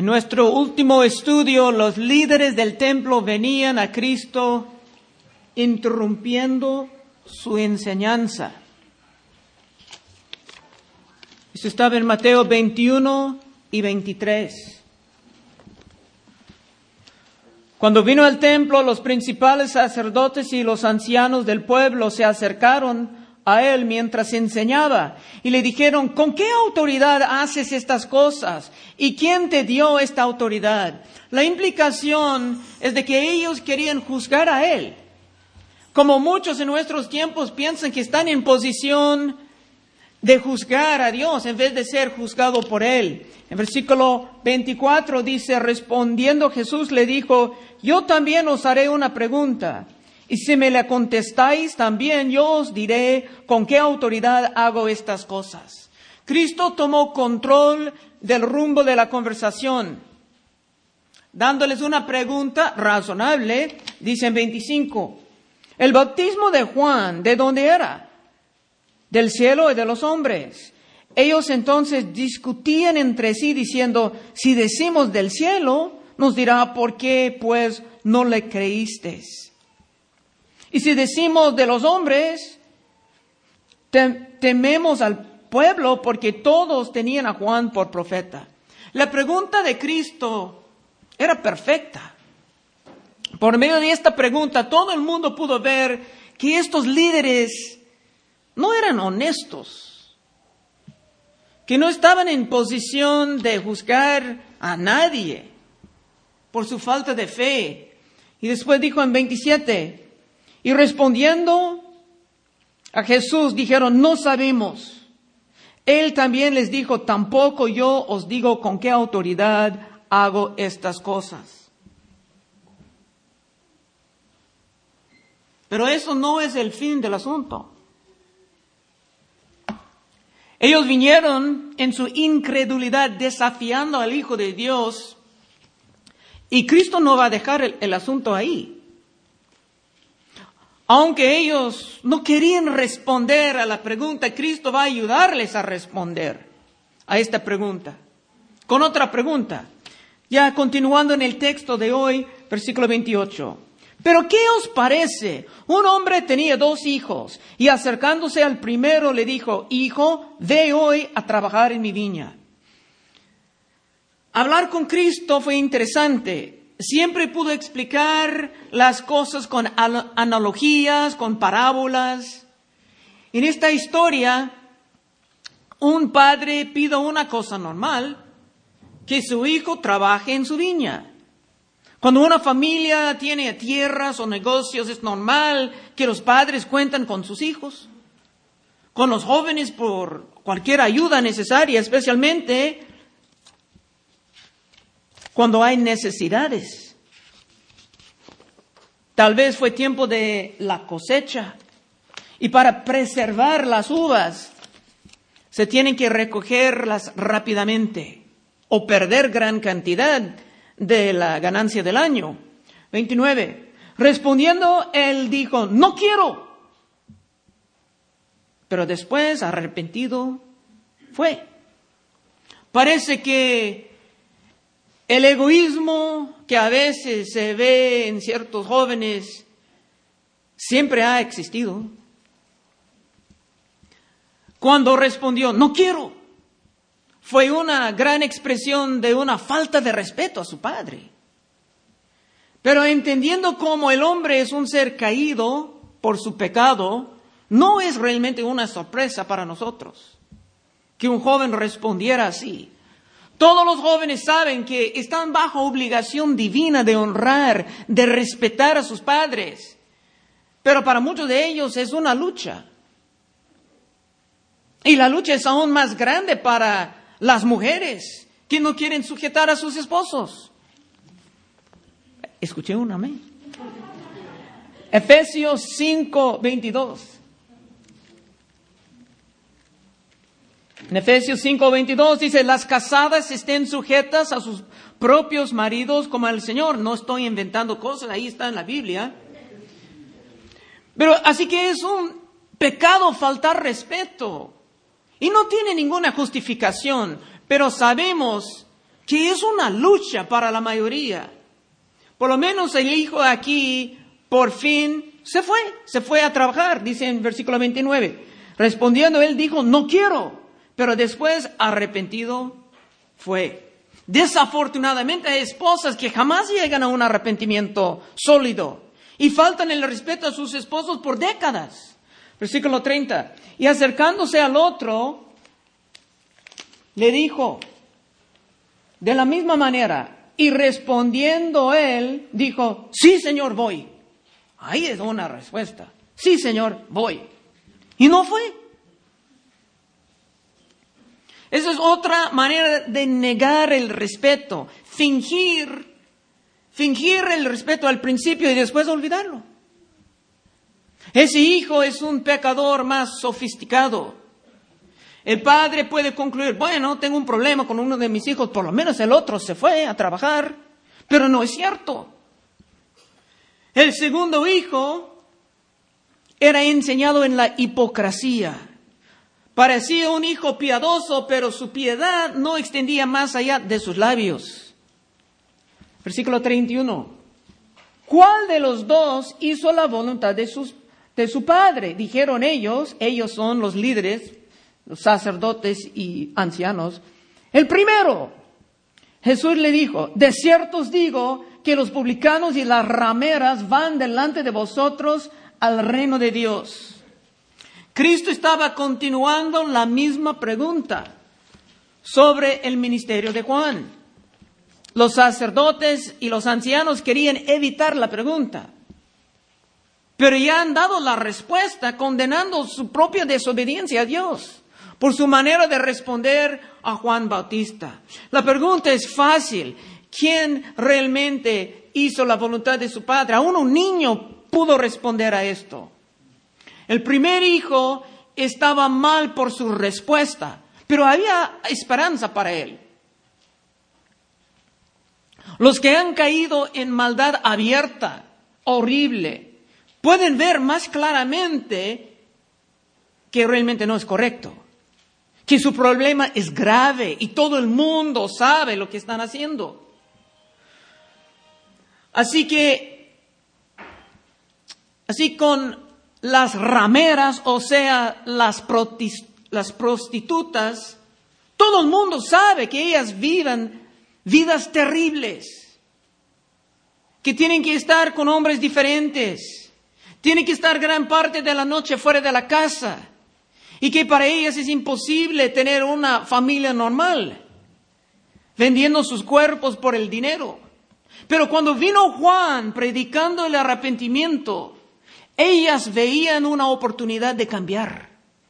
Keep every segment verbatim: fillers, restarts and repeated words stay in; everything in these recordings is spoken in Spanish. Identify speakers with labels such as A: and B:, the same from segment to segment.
A: En nuestro último estudio, los líderes del templo venían a Cristo interrumpiendo su enseñanza. Esto estaba en Mateo veintiuno y veintitrés. Cuando vino al templo, los principales sacerdotes y los ancianos del pueblo se acercaron a él mientras enseñaba y le dijeron: ¿con qué autoridad haces estas cosas? ¿Y quién te dio esta autoridad? La implicación es de que ellos querían juzgar a él. Como muchos en nuestros tiempos piensan que están en posición de juzgar a Dios en vez de ser juzgado por él. En versículo veinticuatro dice: respondiendo Jesús le dijo: yo también os haré una pregunta, y si me la contestáis también yo os diré con qué autoridad hago estas cosas. Cristo tomó control del rumbo de la conversación, dándoles una pregunta razonable. Dice en veinticinco: el bautismo de Juan, ¿de dónde era? ¿Del cielo o de los hombres? Ellos entonces discutían entre sí diciendo: si decimos del cielo, nos dirá: ¿por qué pues no le creísteis? Y si decimos de los hombres, tem- tememos al pueblo porque todos tenían a Juan por profeta. La pregunta de Cristo era perfecta. Por medio de esta pregunta, todo el mundo pudo ver que estos líderes no eran honestos, que no estaban en posición de juzgar a nadie por su falta de fe. Y después dijo en veintisiete: y respondiendo a Jesús dijeron: no sabemos. Él también les dijo: tampoco yo os digo con qué autoridad hago estas cosas. Pero eso no es el fin del asunto. Ellos vinieron en su incredulidad desafiando al Hijo de Dios, y Cristo no va a dejar el, el asunto ahí. Aunque ellos no querían responder a la pregunta, Cristo va a ayudarles a responder a esta pregunta con otra pregunta. Ya continuando en el texto de hoy, versículo veintiocho. ¿Pero qué os parece? Un hombre tenía dos hijos, y acercándose al primero le dijo: hijo, ve hoy a trabajar en mi viña. Hablar con Cristo fue interesante. Siempre pudo explicar las cosas con analogías, con parábolas. En esta historia, un padre pide una cosa normal: que su hijo trabaje en su viña. Cuando una familia tiene tierras o negocios, es normal que los padres cuentan con sus hijos, con los jóvenes por cualquier ayuda necesaria, especialmente cuando hay necesidades. Tal vez fue tiempo de la cosecha, y para preservar las uvas se tienen que recogerlas rápidamente o perder gran cantidad de la ganancia del año. veintinueve. Respondiendo, él dijo: no quiero. Pero después, arrepentido, fue. Parece que el egoísmo que a veces se ve en ciertos jóvenes siempre ha existido. Cuando respondió: no quiero, fue una gran expresión de una falta de respeto a su padre. Pero entendiendo cómo el hombre es un ser caído por su pecado, no es realmente una sorpresa para nosotros que un joven respondiera así. Todos los jóvenes saben que están bajo obligación divina de honrar, de respetar a sus padres. Pero para muchos de ellos es una lucha. Y la lucha es aún más grande para las mujeres que no quieren sujetar a sus esposos. Escuché un amén. Efesios cinco veintidós. En Efesios cinco veintidós dice: las casadas estén sujetas a sus propios maridos como al Señor. No estoy inventando cosas, ahí está en la Biblia. Pero así que es un pecado faltar respeto. Y no tiene ninguna justificación, pero sabemos que es una lucha para la mayoría. Por lo menos el hijo aquí, por fin, se fue, se fue a trabajar, dice en versículo veintinueve. Respondiendo, él dijo, no quiero, pero después arrepentido fue. Desafortunadamente hay esposas que jamás llegan a un arrepentimiento sólido y faltan el respeto a sus esposos por décadas. Versículo treinta. Y acercándose al otro, le dijo, de la misma manera, y respondiendo él, dijo, sí, Señor, voy. Ahí es una respuesta. Sí, Señor, voy. Y no fue. Esa es otra manera de negar el respeto. Fingir, fingir el respeto al principio y después olvidarlo. Ese hijo es un pecador más sofisticado. El padre puede concluir, bueno, tengo un problema con uno de mis hijos, por lo menos el otro se fue a trabajar. Pero no es cierto. El segundo hijo era enseñado en la hipocresía. Parecía un hijo piadoso, pero su piedad no extendía más allá de sus labios. Versículo treinta y uno. ¿Cuál de los dos hizo la voluntad de, sus, de su padre? Dijeron ellos, ellos son los líderes, los sacerdotes y ancianos. El primero. Jesús le dijo, de cierto os digo que los publicanos y las rameras van delante de vosotros al reino de Dios. Cristo estaba continuando la misma pregunta sobre el ministerio de Juan. Los sacerdotes y los ancianos querían evitar la pregunta, pero ya han dado la respuesta condenando su propia desobediencia a Dios por su manera de responder a Juan Bautista. La pregunta es fácil. ¿Quién realmente hizo la voluntad de su padre? Aún un niño pudo responder a esto. El primer hijo estaba mal por su respuesta, pero había esperanza para él. Los que han caído en maldad abierta, horrible, pueden ver más claramente que realmente no es correcto, que su problema es grave y todo el mundo sabe lo que están haciendo. Así que, así con las rameras, o sea, las, protis, las prostitutas, todo el mundo sabe que ellas viven vidas terribles, que tienen que estar con hombres diferentes, tienen que estar gran parte de la noche fuera de la casa, y que para ellas es imposible tener una familia normal, vendiendo sus cuerpos por el dinero. Pero cuando vino Juan predicando el arrepentimiento, ellas veían una oportunidad de cambiar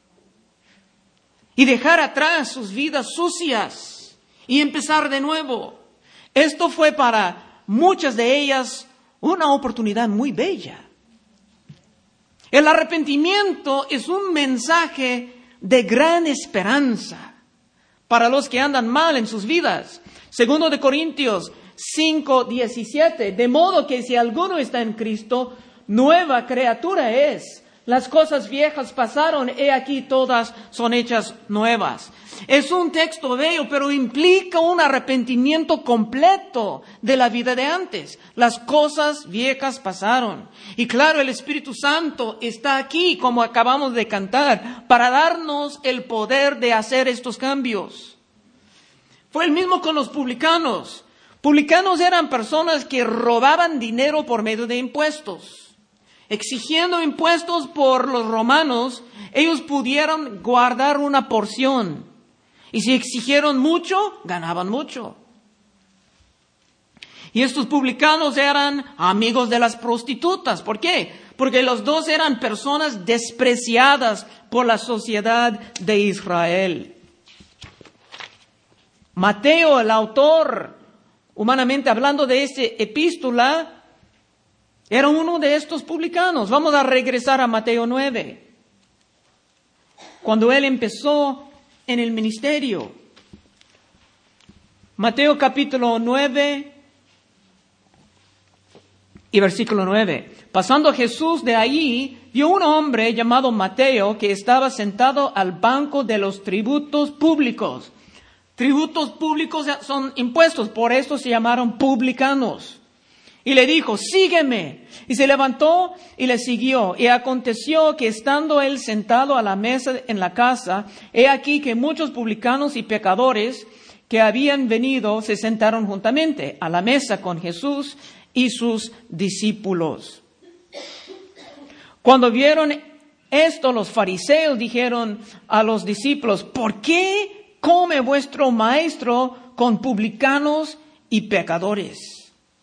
A: y dejar atrás sus vidas sucias y empezar de nuevo. Esto fue para muchas de ellas una oportunidad muy bella. El arrepentimiento es un mensaje de gran esperanza para los que andan mal en sus vidas. Segundo de Corintios cinco diecisiete. De modo que si alguno está en Cristo, nueva criatura es. Las cosas viejas pasaron, he aquí todas son hechas nuevas. Es un texto bello, pero implica un arrepentimiento completo de la vida de antes. Las cosas viejas pasaron. Y claro, el Espíritu Santo está aquí, como acabamos de cantar, para darnos el poder de hacer estos cambios. Fue el mismo con los publicanos. Publicanos eran personas que robaban dinero por medio de impuestos. Exigiendo impuestos por los romanos, ellos pudieron guardar una porción. Y si exigieron mucho, ganaban mucho. Y estos publicanos eran amigos de las prostitutas. ¿Por qué? Porque los dos eran personas despreciadas por la sociedad de Israel. Mateo, el autor, humanamente hablando de esta epístola, era uno de estos publicanos. Vamos a regresar a Mateo nueve. Cuando él empezó en el ministerio. Mateo capítulo nueve y versículo nueve. Pasando Jesús de allí, vio un hombre llamado Mateo que estaba sentado al banco de los tributos públicos. tributos públicos son impuestos, por esto se llamaron publicanos. Y le dijo, sígueme. Y se levantó y le siguió. Y aconteció que estando él sentado a la mesa en la casa, he aquí que muchos publicanos y pecadores que habían venido se sentaron juntamente a la mesa con Jesús y sus discípulos. Cuando vieron esto, los fariseos dijeron a los discípulos, ¿por qué come vuestro maestro con publicanos y pecadores?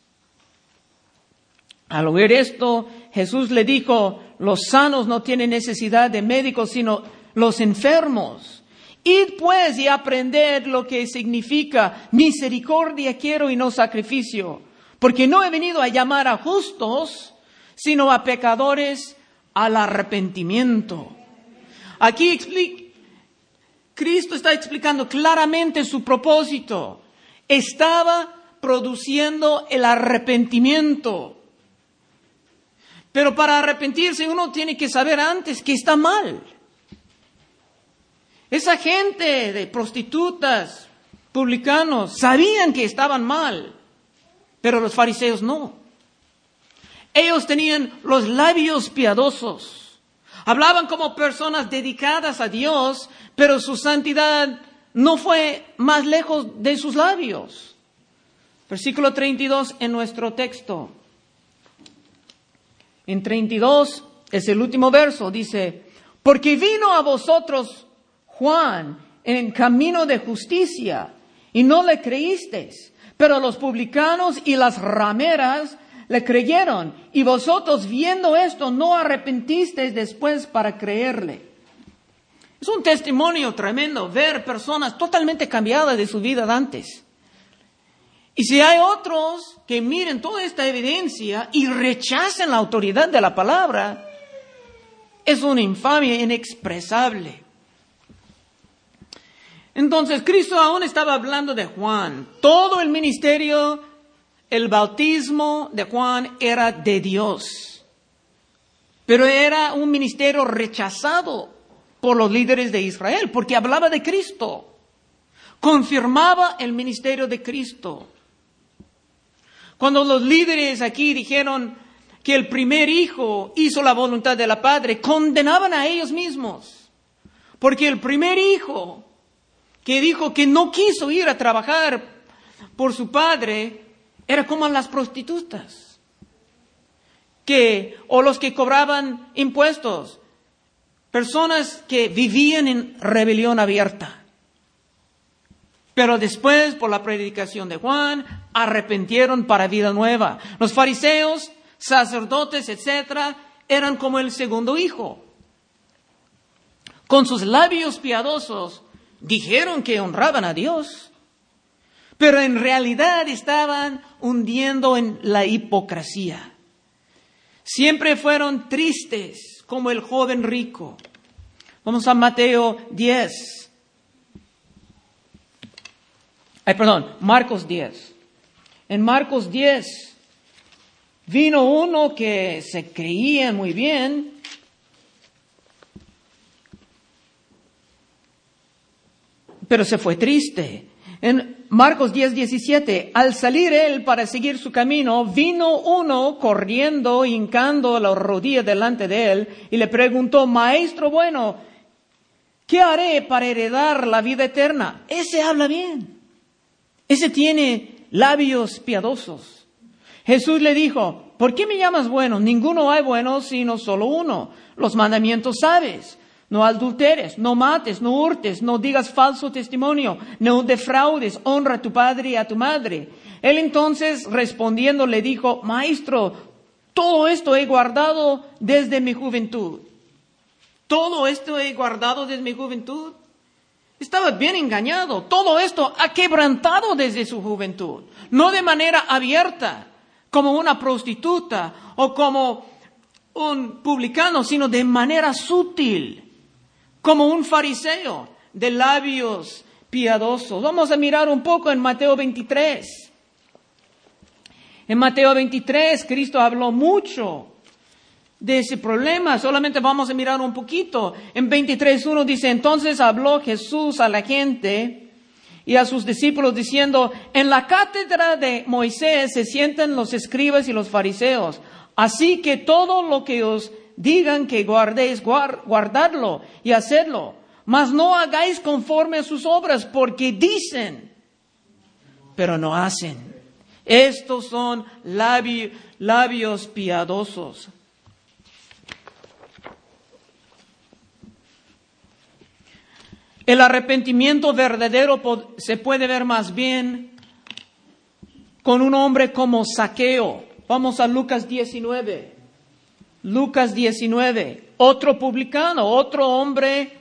A: Al oír esto, Jesús le dijo, los sanos no tienen necesidad de médicos, sino los enfermos. Id pues y aprended lo que significa misericordia quiero y no sacrificio, porque no he venido a llamar a justos, sino a pecadores al arrepentimiento. Aquí explica, Cristo está explicando claramente su propósito. Estaba produciendo el arrepentimiento. Pero para arrepentirse uno tiene que saber antes que está mal. Esa gente de prostitutas, publicanos, sabían que estaban mal, pero los fariseos no. Ellos tenían los labios piadosos. Hablaban como personas dedicadas a Dios, pero su santidad no fue más lejos de sus labios. Versículo treinta y dos en nuestro texto. En treinta y dos es el último verso, dice, porque vino a vosotros Juan en camino de justicia y no le creísteis, pero los publicanos y las rameras le creyeron y vosotros viendo esto no arrepentisteis después para creerle. Es un testimonio tremendo ver personas totalmente cambiadas de su vida de antes. Y si hay otros que miren toda esta evidencia y rechacen la autoridad de la palabra, es una infamia inexpresable. Entonces, Cristo aún estaba hablando de Juan. Todo el ministerio, el bautismo de Juan era de Dios. Pero era un ministerio rechazado por los líderes de Israel, porque hablaba de Cristo. Confirmaba el ministerio de Cristo. Cuando los líderes aquí dijeron que el primer hijo hizo la voluntad de la Padre, condenaban a ellos mismos. Porque el primer hijo que dijo que no quiso ir a trabajar por su padre era como las prostitutas. Que, o los que cobraban impuestos. Personas que vivían en rebelión abierta. Pero después, por la predicación de Juan, arrepentieron para vida nueva. Los fariseos, sacerdotes, etcétera, eran como el segundo hijo. Con sus labios piadosos, dijeron que honraban a Dios. Pero en realidad estaban hundiendo en la hipocresía. Siempre fueron tristes, como el joven rico. Vamos a Mateo diez. Ay, perdón, Marcos diez. En Marcos diez vino uno que se creía muy bien. Pero se fue triste. En Marcos diez, diecisiete, al salir él para seguir su camino, vino uno corriendo, hincando la rodilla delante de él, y le preguntó, Maestro bueno, ¿qué haré para heredar la vida eterna? Ese habla bien. Ese tiene labios piadosos. Jesús le dijo, ¿por qué me llamas bueno? Ninguno hay bueno, sino solo uno. Los mandamientos sabes. No adulteres, no mates, no hurtes, no digas falso testimonio, no defraudes, honra a tu padre y a tu madre. Él entonces respondiendo le dijo, Maestro, todo esto he guardado desde mi juventud. Todo esto he guardado desde mi juventud. Estaba bien engañado. Todo esto ha quebrantado desde su juventud. No de manera abierta, como una prostituta o como un publicano, sino de manera sutil, como un fariseo de labios piadosos. Vamos a mirar un poco en Mateo veintitrés. En Mateo veintitrés, Cristo habló mucho de ese problema. Solamente vamos a mirar un poquito. En veintitrés uno dice, entonces habló Jesús a la gente y a sus discípulos diciendo, en la cátedra de Moisés se sientan los escribas y los fariseos. Así que todo lo que os digan que guardéis, guardadlo y hacedlo. Mas no hagáis conforme a sus obras, porque dicen, pero no hacen. Estos son labios, labios piadosos. El arrepentimiento verdadero se puede ver más bien con un hombre como Zaqueo. Vamos a Lucas diecinueve. Lucas diecinueve. Otro publicano, otro hombre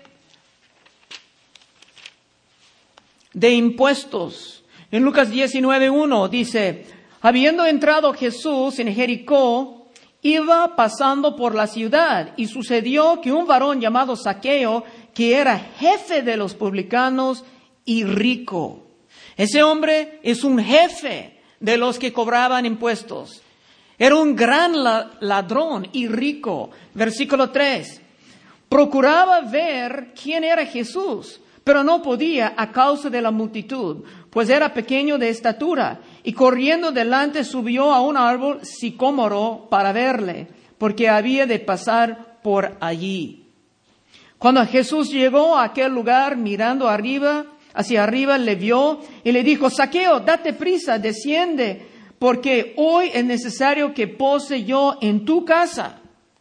A: de impuestos. En Lucas diecinueve uno dice, habiendo entrado Jesús en Jericó, iba pasando por la ciudad, y sucedió que un varón llamado Zaqueo, que era jefe de los publicanos y rico. Ese hombre es un jefe de los que cobraban impuestos. Era un gran ladrón y rico. Versículo tres. Procuraba ver quién era Jesús, pero no podía a causa de la multitud, pues era pequeño de estatura. Y corriendo delante subió a un árbol sicómoro para verle, porque había de pasar por allí. Cuando Jesús llegó a aquel lugar, mirando arriba, hacia arriba, le vio y le dijo, Zaqueo, date prisa, desciende, porque hoy es necesario que pose yo en tu casa.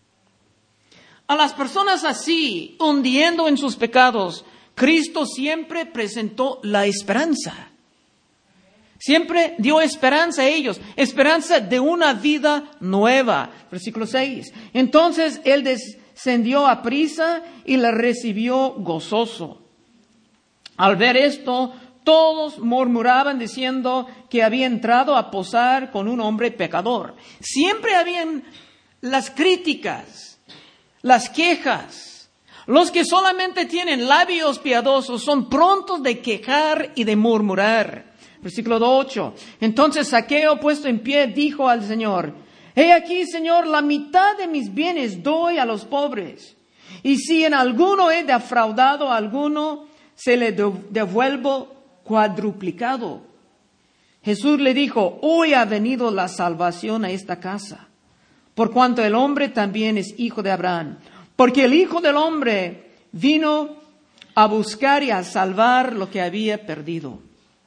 A: A las personas así, hundiendo en sus pecados, Cristo siempre presentó la esperanza. Siempre dio esperanza a ellos, esperanza de una vida nueva. Versículo seis. Entonces Él descendió a prisa y la recibió gozoso. Al ver esto, todos murmuraban diciendo que había entrado a posar con un hombre pecador. Siempre habían las críticas, las quejas. Los que solamente tienen labios piadosos son prontos de quejar y de murmurar. Versículo ocho. Entonces Zaqueo, puesto en pie, dijo al Señor, he aquí, Señor, la mitad de mis bienes doy a los pobres. Y si en alguno he defraudado a alguno, se le devuelvo cuadruplicado. Jesús le dijo, hoy ha venido la salvación a esta casa, por cuanto el hombre también es hijo de Abraham. Porque el Hijo del Hombre vino a buscar y a salvar lo que había perdido.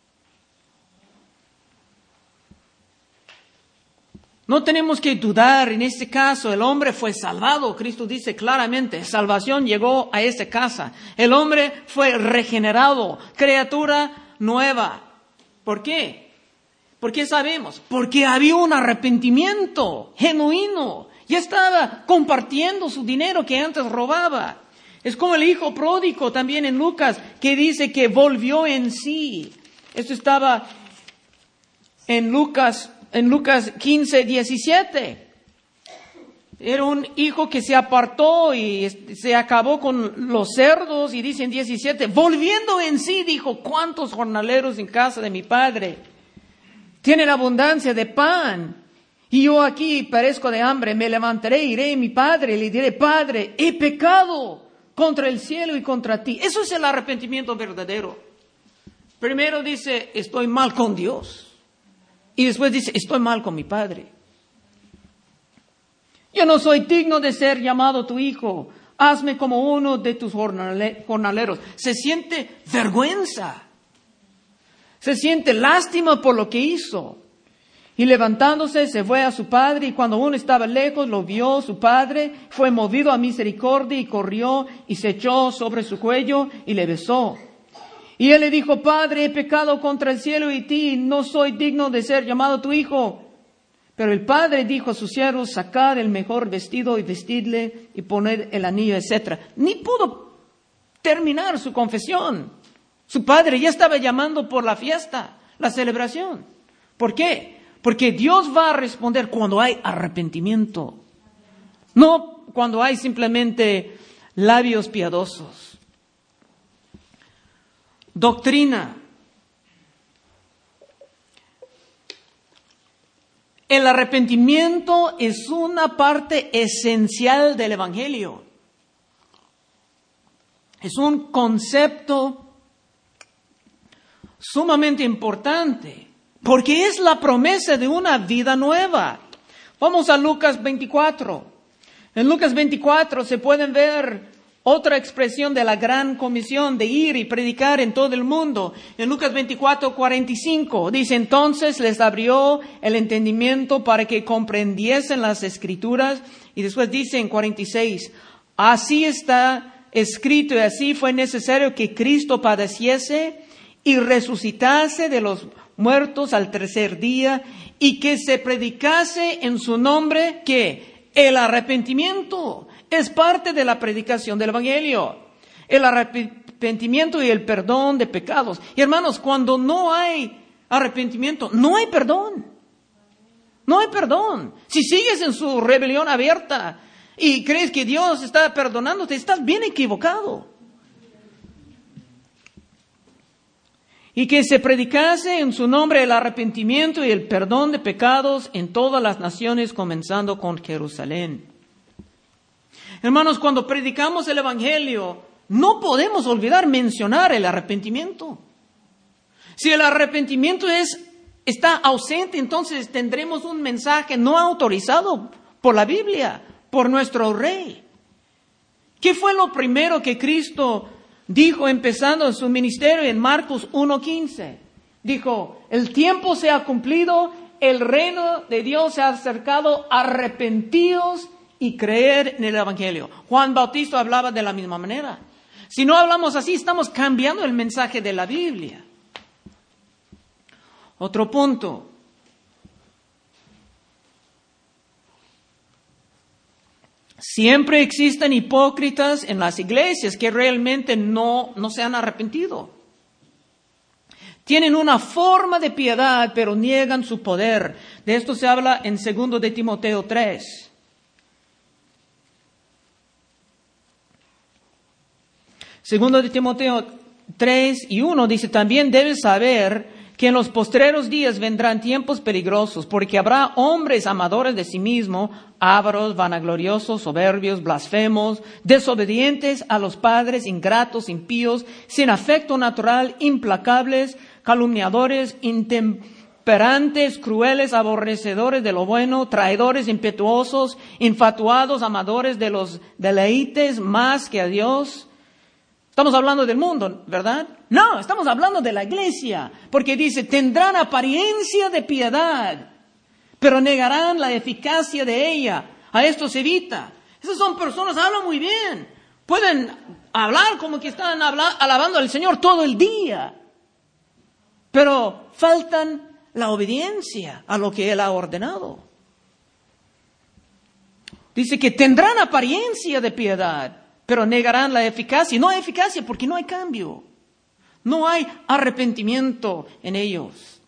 A: No tenemos que dudar, en este caso el hombre fue salvado. Cristo dice claramente, salvación llegó a esa casa. El hombre fue regenerado, criatura nueva. ¿Por qué? ¿Por qué sabemos? Porque había un arrepentimiento genuino. Ya estaba compartiendo su dinero que antes robaba. Es como el hijo pródigo también en Lucas, que dice que volvió en sí. Esto estaba en Lucas En Lucas quince, diecisiete. Era un hijo que se apartó y se acabó con los cerdos, y dice en diecisiete, volviendo en sí, dijo, ¿cuántos jornaleros en casa de mi padre tienen abundancia de pan? Y yo aquí perezco de hambre. Me levantaré, iré a mi padre y le diré, Padre, he pecado contra el cielo y contra ti. Eso es el arrepentimiento verdadero. Primero dice, estoy mal con Dios. Y después dice, estoy mal con mi padre. Yo no soy digno de ser llamado tu hijo. Hazme como uno de tus jornaleros. Se siente vergüenza. Se siente lástima por lo que hizo. Y levantándose se fue a su padre, y cuando uno estaba lejos lo vio su padre, fue movido a misericordia y corrió y se echó sobre su cuello y le besó. Y él le dijo, Padre, he pecado contra el cielo y ti, no soy digno de ser llamado tu hijo. Pero el padre dijo a sus siervos, sacad el mejor vestido y vestidle y poned el anillo, etcétera. Ni pudo terminar su confesión. Su padre ya estaba llamando por la fiesta, la celebración. ¿Por qué? Porque Dios va a responder cuando hay arrepentimiento, no cuando hay simplemente labios piadosos. Doctrina. El arrepentimiento es una parte esencial del Evangelio. Es un concepto sumamente importante, porque es la promesa de una vida nueva. Vamos a Lucas veinticuatro. En Lucas veinticuatro se pueden ver otra expresión de la gran comisión de ir y predicar en todo el mundo. En Lucas veinticuatro, cuarenta y cinco dice: entonces les abrió el entendimiento para que comprendiesen las escrituras. Y después dice en cuarenta y seis, así está escrito y así fue necesario que Cristo padeciese y resucitase de los muertos al tercer día, y que se predicase en su nombre que el arrepentimiento es parte de la predicación del Evangelio. El arrepentimiento y el perdón de pecados. Y hermanos, cuando no hay arrepentimiento, no hay perdón. No hay perdón. Si sigues en su rebelión abierta y crees que Dios está perdonándote, estás bien equivocado. Y que se predicase en su nombre el arrepentimiento y el perdón de pecados en todas las naciones, comenzando con Jerusalén. Hermanos, cuando predicamos el Evangelio, no podemos olvidar mencionar el arrepentimiento. Si el arrepentimiento es, está ausente, entonces tendremos un mensaje no autorizado por la Biblia, por nuestro Rey. ¿Qué fue lo primero que Cristo dijo empezando en su ministerio en Marcos uno quince? Dijo, el tiempo se ha cumplido, el reino de Dios se ha acercado, arrepentidos y creer en el Evangelio. Juan Bautista hablaba de la misma manera. Si no hablamos así, estamos cambiando el mensaje de la Biblia. Otro punto. Siempre existen hipócritas en las iglesias que realmente no, no se han arrepentido. Tienen una forma de piedad, pero niegan su poder. De esto se habla en segundo de Timoteo tres. Segundo de Timoteo tres y uno dice, también debes saber que en los postreros días vendrán tiempos peligrosos, porque habrá hombres amadores de sí mismos, ávaros, vanagloriosos, soberbios, blasfemos, desobedientes a los padres, ingratos, impíos, sin afecto natural, implacables, calumniadores, intemperantes, crueles, aborrecedores de lo bueno, traidores, impetuosos, infatuados, amadores de los deleites más que a Dios. Estamos hablando del mundo, ¿verdad? No, estamos hablando de la iglesia, porque dice, tendrán apariencia de piedad, pero negarán la eficacia de ella. A esto se evita. Esas son personas, hablan muy bien, pueden hablar como que están habla- alabando al Señor todo el día, pero faltan la obediencia a lo que Él ha ordenado. Dice que tendrán apariencia de piedad, pero negarán la eficacia. No hay eficacia porque no hay cambio. No hay arrepentimiento en ellos.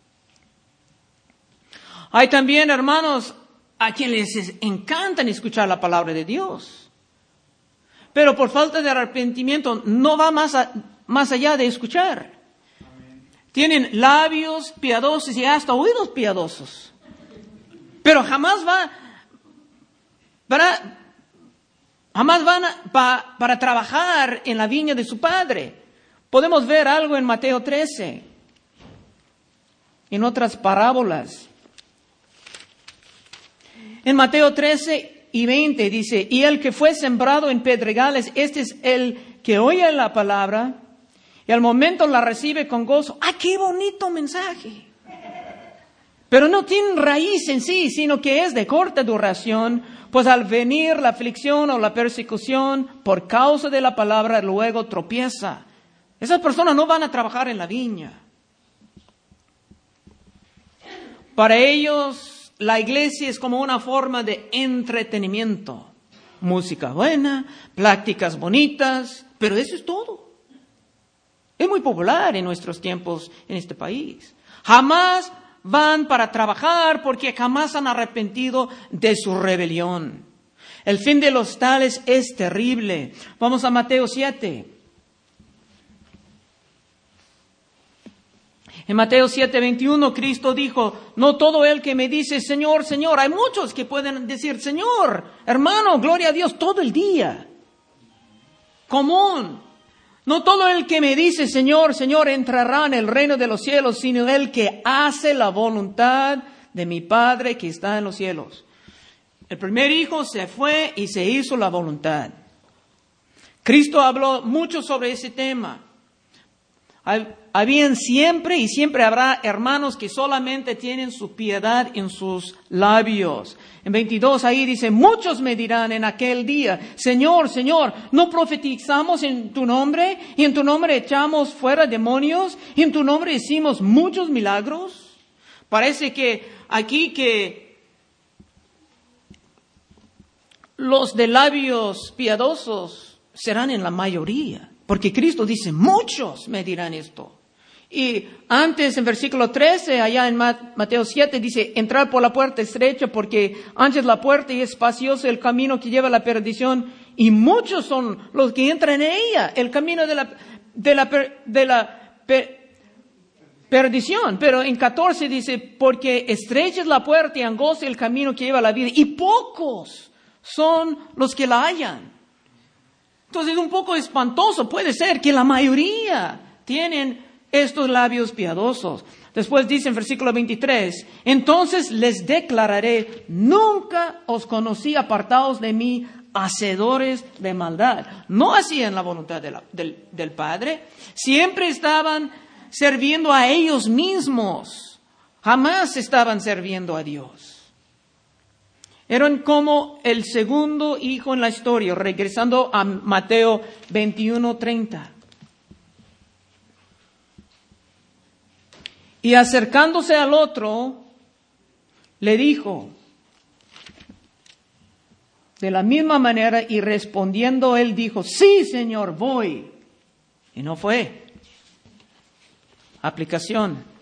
A: Hay también, hermanos, a quienes les encantan escuchar la palabra de Dios. Pero por falta de arrepentimiento no va más, a, más allá de escuchar. Tienen labios piadosos y hasta oídos piadosos. Pero jamás va para... Jamás van a, pa, para trabajar en la viña de su padre. Podemos ver algo en Mateo trece, en otras parábolas. En Mateo trece y veinte dice, y el que fue sembrado en pedregales, este es el que oye la palabra y al momento la recibe con gozo. ¡Ah, qué bonito mensaje! Pero no tiene raíz en sí, sino que es de corta duración, pues al venir la aflicción o la persecución por causa de la palabra, luego tropieza. Esas personas no van a trabajar en la viña. Para ellos, la iglesia es como una forma de entretenimiento. Música buena, prácticas bonitas, pero eso es todo. Es muy popular en nuestros tiempos en este país. Jamás van para trabajar porque jamás han arrepentido de su rebelión. El fin de los tales es terrible. Vamos a Mateo siete. En Mateo siete, veintiuno, Cristo dijo, no todo el que me dice Señor, Señor. Hay muchos que pueden decir Señor, hermano, gloria a Dios todo el día. Común. No todo el que me dice, Señor, Señor, entrará en el reino de los cielos, sino el que hace la voluntad de mi Padre que está en los cielos. El primer hijo se fue y se hizo la voluntad. Cristo habló mucho sobre ese tema. Habían siempre y siempre habrá hermanos que solamente tienen su piedad en sus labios. En veintidós ahí dice, muchos me dirán en aquel día, Señor, Señor, ¿no profetizamos en tu nombre? ¿Y en tu nombre echamos fuera demonios? ¿Y en tu nombre hicimos muchos milagros? Parece que aquí que los de labios piadosos serán en la mayoría. Porque Cristo dice, muchos me dirán esto. Y antes, en versículo trece, allá en Mateo siete, dice, entrar por la puerta estrecha, porque ancha es la puerta y espacioso el camino que lleva a la perdición, y muchos son los que entran en ella, el camino de la, de la, de la per, perdición. Pero en catorce dice, porque estrecha es la puerta y angosto el camino que lleva a la vida, y pocos son los que la hallan. Entonces es un poco espantoso. Puede ser que la mayoría tienen estos labios piadosos. Después dice en versículo veintitrés, entonces les declararé, nunca os conocí, apartados de mí, hacedores de maldad. No hacían la voluntad de la, del, del Padre. Siempre estaban sirviendo a ellos mismos. Jamás estaban sirviendo a Dios. Eran como el segundo hijo en la historia, regresando a Mateo veintiuno treinta. Y acercándose al otro, le dijo, de la misma manera, y respondiendo él dijo, sí, Señor, voy. Y no fue. Aplicación.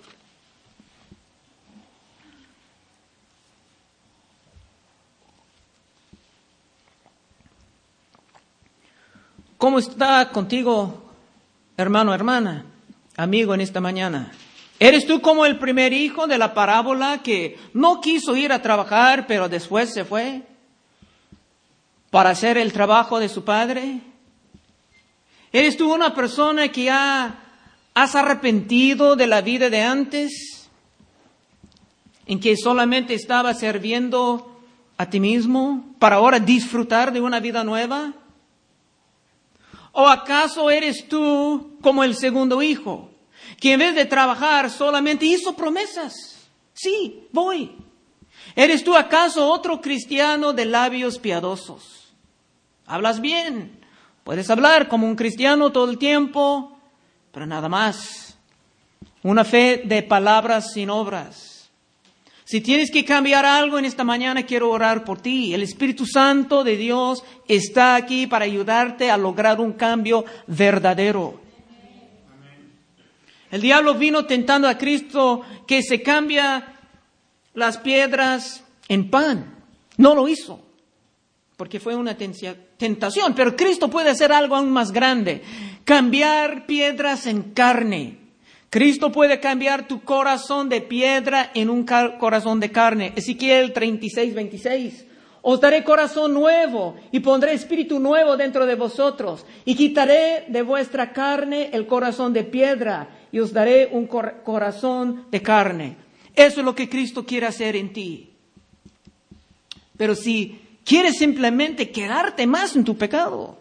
A: ¿Cómo está contigo, hermano, hermana, amigo, en esta mañana? ¿Eres tú como el primer hijo de la parábola que no quiso ir a trabajar, pero después se fue para hacer el trabajo de su padre? ¿Eres tú una persona que ha, has arrepentido de la vida de antes, en que solamente estaba sirviendo a ti mismo para ahora disfrutar de una vida nueva? ¿O acaso eres tú como el segundo hijo, que en vez de trabajar solamente hizo promesas? Sí, voy. ¿Eres tú acaso otro cristiano de labios piadosos? Hablas bien, puedes hablar como un cristiano todo el tiempo, pero nada más. Una fe de palabras sin obras. Si tienes que cambiar algo en esta mañana, quiero orar por ti. El Espíritu Santo de Dios está aquí para ayudarte a lograr un cambio verdadero. Amén. El diablo vino tentando a Cristo que se cambia las piedras en pan. No lo hizo, porque fue una tentación. Pero Cristo puede hacer algo aún más grande. Cambiar piedras en carne. Cristo puede cambiar tu corazón de piedra en un corazón de carne. Ezequiel treinta y seis, veintiséis. Os daré corazón nuevo y pondré espíritu nuevo dentro de vosotros. Y quitaré de vuestra carne el corazón de piedra y os daré un cor- corazón de carne. Eso es lo que Cristo quiere hacer en ti. Pero si quieres simplemente quedarte más en tu pecado,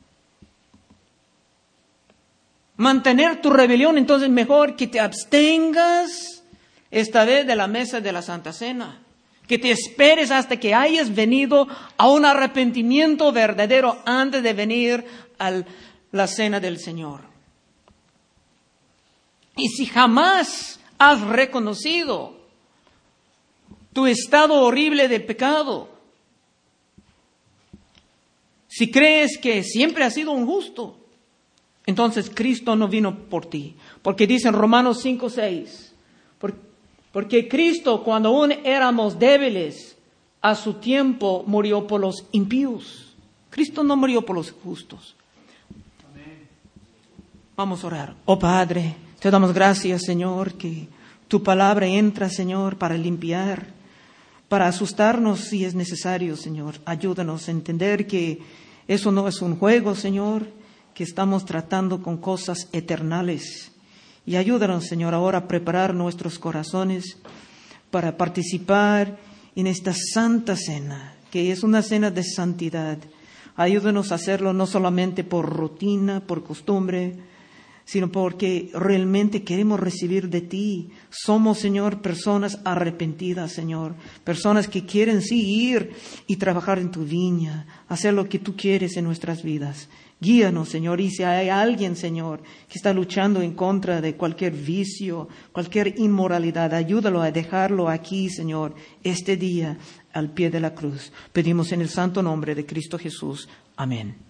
A: mantener tu rebelión, entonces mejor que te abstengas esta vez de la mesa de la Santa Cena. Que te esperes hasta que hayas venido a un arrepentimiento verdadero antes de venir a la cena del Señor. Y si jamás has reconocido tu estado horrible de pecado, si crees que siempre has sido un justo, entonces Cristo no vino por ti. Porque dice en Romanos cinco, seis, porque Cristo, cuando aún éramos débiles, a su tiempo murió por los impíos. Cristo no murió por los justos. Amén. Vamos a orar. Oh Padre, te damos gracias, Señor, que tu palabra entra, Señor, para limpiar, para asustarnos si es necesario, Señor. Ayúdanos a entender que eso no es un juego, Señor, que estamos tratando con cosas eternales. Y ayúdanos, Señor, ahora a preparar nuestros corazones para participar en esta santa cena, que es una cena de santidad. Ayúdanos a hacerlo no solamente por rutina, por costumbre, sino porque realmente queremos recibir de ti. Somos, Señor, personas arrepentidas, Señor, personas que quieren sí ir y trabajar en tu viña, hacer lo que tú quieres en nuestras vidas. Guíanos, Señor, y si hay alguien, Señor, que está luchando en contra de cualquier vicio, cualquier inmoralidad, ayúdalo a dejarlo aquí, Señor, este día al pie de la cruz. Pedimos en el santo nombre de Cristo Jesús. Amén.